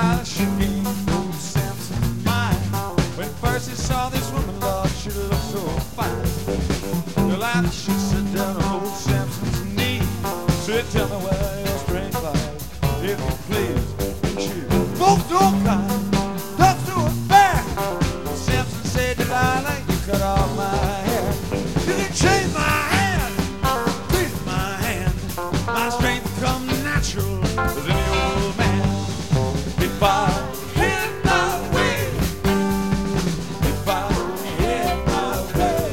how she gained old Samson's mind. When first he saw this woman, Lord, she looked so fine. Well, after she sat down on old Samson's knee, said, tell me where your strength lies, if you please. And she spoke to a kind, talked to a bear. Samson said, Delilah, you cut off my hair. You can shave my hand, twist my hand. My strength come natural as any old man. If I hit my way, if I hit my way,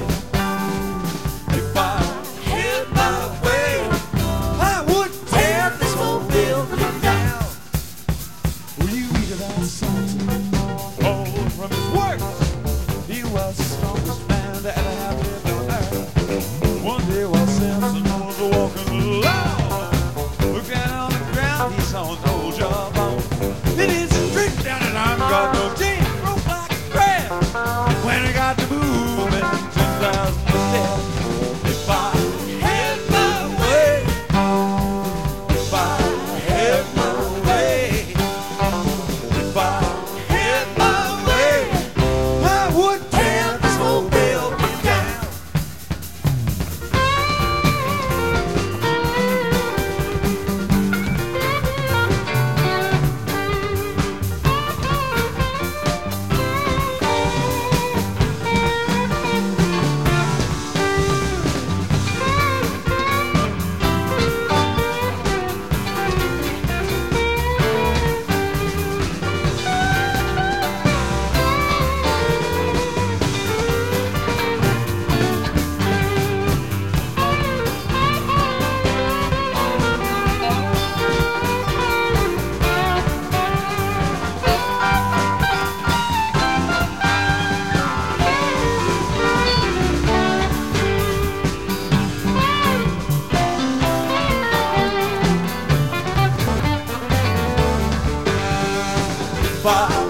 if I hit my way, I would tear this whole building down. Will you read about Samson? Oh, from his works, he was the strongest man that ever have lived on earth. One day while Samson was walking along, looked down on the ground, he saw an old jawbone. It is a drink down his arm, got no teeth, broke like a crab. When he got to moving, 10,000 was dead. If I had my way, if I had my way, if I had my way, I would tear this whole building down. If I